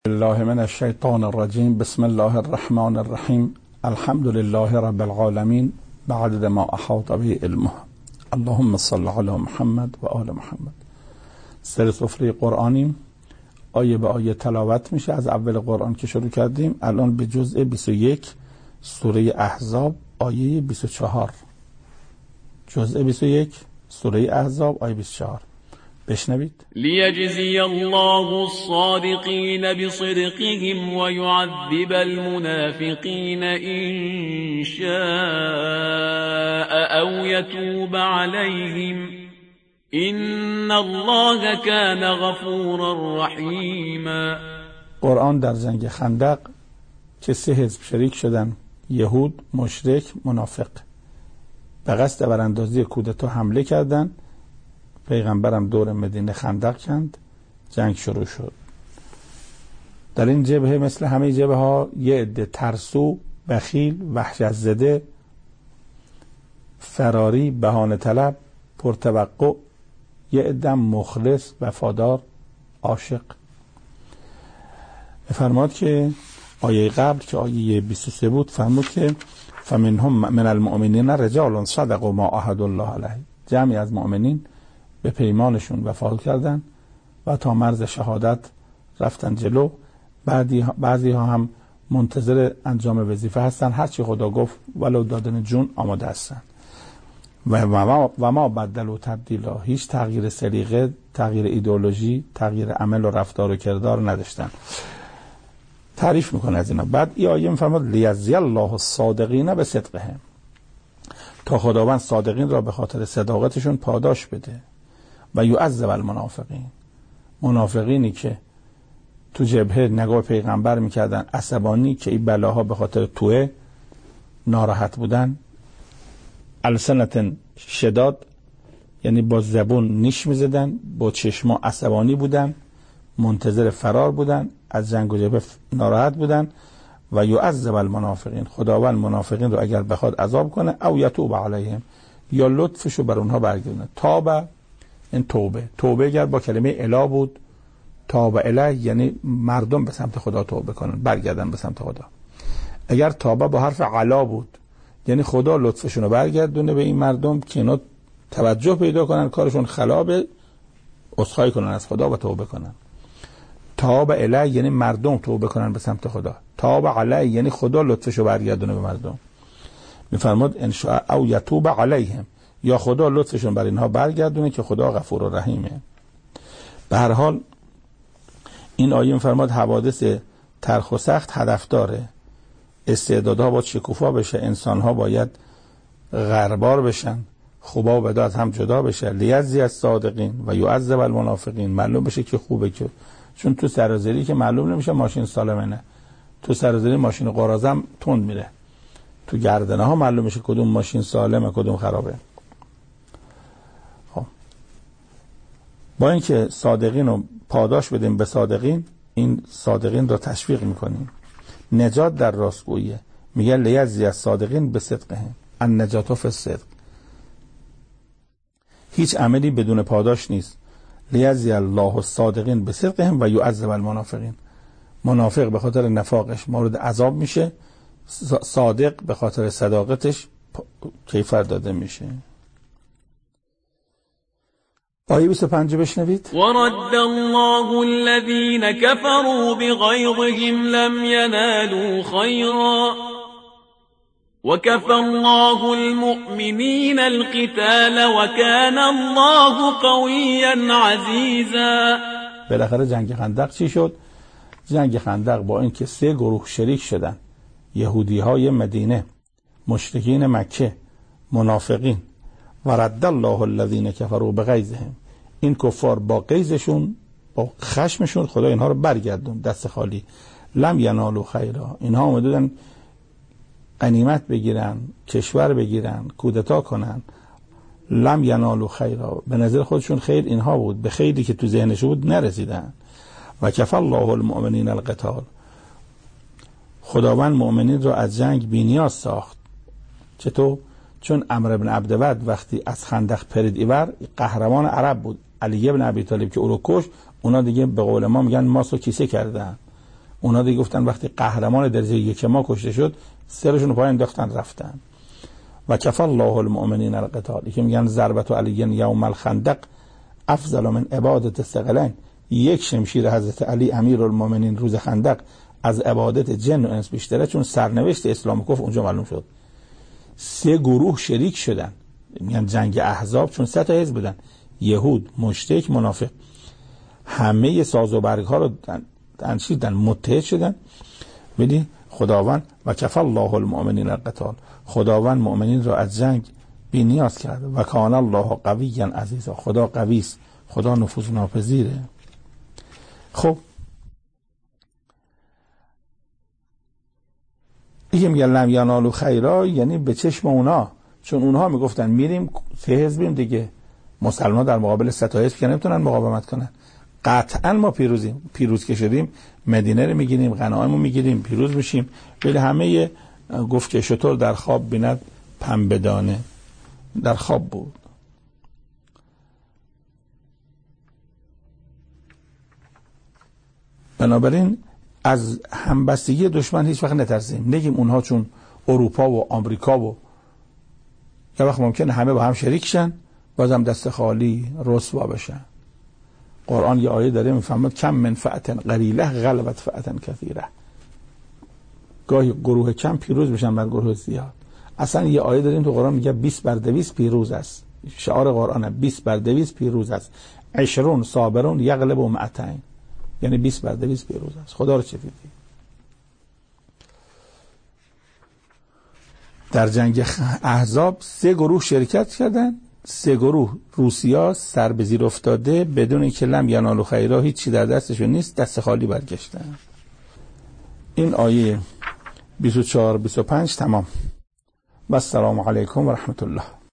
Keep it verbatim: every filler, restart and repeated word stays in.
الله من الشیطان الرجیم. بسم الله الرحمن الرحیم. الحمد لله رب العالمین بعدد ما احاط به علمه. اللهم صل علی محمد و آل محمد. سر سفره قرآنیم، آیه به آیه تلاوت میشه از اول قرآن که شروع کردیم. الان به جزء بیست و یک سوره احزاب آیه بیست و چهار. جزء بیست و یک سوره احزاب آیه بیست و چهار. بشنوید. لیجزی الله الصادقین بصدقهم و یعذب المنافقین ان شاء او یتوب علیهم ان الله کان غفورا رحیما. قرآن در جنگ خندق که سه حزب شریک شدن، یهود، مشرک، منافق، به قصد براندازی کودتا حمله کردند. پیغمبرم دور مدینه خندق کند، جنگ شروع شد. در این جبهه مثل همه جبهه ها یه عده ترسو، بخیل، وحشت زده، فراری، بهانه طلب، پرتوقع، یه عده مخلص، وفادار، عاشق. فرمود که آیه قبل که آیه بیست و سه بود فرمود که فمنهم من المؤمنین رجال صدقوا ما عاهدوا الله علیه. جمعی از مؤمنین به پیمانشون وفا کردن و تا مرز شهادت رفتن جلو. بعضی بعضی ها هم منتظر انجام وظیفه هستن، هرچی خدا گفت ولو دادن جون آماده هستن. و ما و ما بدلوا تبدیلا، هیچ تغییر سلیقه، تغییر ایدئولوژی، تغییر عمل و رفتار و کردار نداشتن. تعریف میکنه از اینا. بعد این آیه میفرماد لیجزی الله الصادقین بصدقهم، تا خداوند صادقین را به خاطر صداقتشون پاداش بده. و یعذب المنافقین، منافقینی که تو جبهه نگاه پیغمبر میکردن، عصبانی که این بلاها به خاطر توه ناراحت بودن، السنت شداد یعنی با زبون نیش میزدن، با چشما عصبانی بودن، منتظر فرار بودن، از جنگ و جبهه ناراحت بودن. و یعذب المنافقین، خداوند منافقین رو اگر بخواد عذاب کنه، او یتوب علیهم، یا لطفشو بر اونها برگردونه. تابه این توبه، توبه اگر با کلمه الا بود، تابه اله یعنی مردم به سمت خدا توبه کنن، برگردن به سمت خدا. اگر تابه با حرف علا بود یعنی خدا لطفشون رو برگردونه به این مردم که اینا توجه پیدا کنن، کارشون خلابه، عذرخواهی کنن از خدا و توبه کنن. تابه اله یعنی مردم توبه کنن به سمت خدا. تابه علی یعنی خدا لطفشو برگردونه به مردم. میفرماد ان شاء او یتوب علیهم، یا خدا لطفشون بر اینها برگردونه که خدا غفور و رحیمه. به هر حال این آیه میفرماد حوادث تلخ و سخت هدف داره، استعدادها باید شکوفا بشه، انسانها باید غربار بشن، خوبا و بدا از هم جدا بشه. لیجزی الصادقین و یعذب المنافقین، معلوم بشه که خوبه، که چون تو سرازری که معلوم نمیشه ماشین سالمه نه، تو سرازری ماشین قرازم تند میره، تو گردنه ها معلوم میشه کدوم ماشین سالمه کدوم خرابه. خب با اینکه صادقین رو پاداش بدیم به صادقین، این صادقین رو تشویق میکنیم. نجات در راستگویی، میگه لیجزی الصادقین بصدقهم، النجات فی الصدق. هیچ عملی بدون پاداش نیست. لیجزی الله الصادقین بصدقهم و یعذب المنافقین. منافق به خاطر نفاقش مورد عذاب میشه، صادق به خاطر صداقتش کیفر داده میشه. آیه بیست و پنج بشنوید. ورد الله الذين كفروا بغيظهم لم ينالوا خيرا وكفى الله المؤمنين القتال وكان الله قويا عزيزا. بالاخره جنگ خندق چی شد؟ جنگ خندق با اینکه سه گروه شریک شدن، یهودی های مدینه، مشرکین مکه، منافقین، و رد الله الذین کفروا بغیظهم، این کفار با غیظشون، با خشمشون خدا اینها رو برگردون دست خالی. لم ینالوا خیرا، اینها اومدن غنیمت بگیرن، کشور بگیرن، کودتا کنن. لم ینالوا خیرا، به نظر خودشون خیر اینها بود، به خیری که تو ذهنش بود نرسیدن. و کفى الله المؤمنین القتال، خداوند مؤمنین رو از جنگ بی‌نیاز ساخت. چطور؟ چون عمرو بن عبدود وقتی از خندق پرید ایور، قهرمان عرب بود، علی بن ابی طالب که او رو کش، اونا دیگه به قول ما میگن ماسو کیسه کردن. اونا دیگه گفتن وقتی قهرمان درجه یک ما کشته شد سرشون پای انداختن رفتن. و کفى الله المؤمنین القتال، که میگن ضربت علی یوم الخندق افضل من عبادت الثقلین، یک شمشیر حضرت علی امیرالمومنین روز خندق از عبادت جن و انس بیشتره، چون سرنوشت اسلام و کفر اونجا معلوم شد. سه گروه شریک شدن، میگن جنگ احزاب، چون سه تا حزب بودن، یهود، مشرک، منافق، همه ساز و برگ ها رو تنشیدن، متحد شدن. ببین خداوند و کفى الله المؤمنین القتال، خداوند مؤمنین را از جنگ بی نیاز کرده. و کان الله قویا عزیزا، خدا قوی است، خدا نفوذ ناپذیره. خب دیگه میگن لم ینالوا خیرا، یعنی به چشم اونا، چون اونها میگفتن میریم سه حزبیم دیگه، مسلمان در مقابل سه تا حزب که نمیتونن مقاومت کنن، قطعا ما پیروزیم، پیروز که شدیم مدینه رو میگیریم، غنایم رو میگیریم، پیروز میشیم. ولی همه گفت که شطور در خواب بیند پنبه دانه، در خواب بود. بنابراین از همبستگی دشمن هیچ وقت نترسیم، نگیم اونها چون اروپا و آمریکا و یه وقت ممکنه همه با هم شریک شن بازم دست خالی رسوا بشن. قرآن یه آیه داره میفهمد کم من فئة قلیله غلبت فئة کثیره، گاهی گروه کم پیروز میشن بر گروه زیاد. اصلا یه آیه داریم تو قرآن میگه بیست بر دویست پیروز است، شعار قرآنه بیست بر دویست پیروز است، عشرون صابرون یغلب و مئتین، یعنی بیست بر دویست پیروز است. خدا رو چه دیدی؟ در جنگ احزاب سه گروه شرکت کردن، سه گروه روسیا سر به زیر افتاده بدون اینکه لم ینالوا خیرا، هیچی در دستشون نیست، دست خالی برگشتن. این آیه بیست و چهار بیست و پنج تمام. و السلام علیکم و رحمت الله.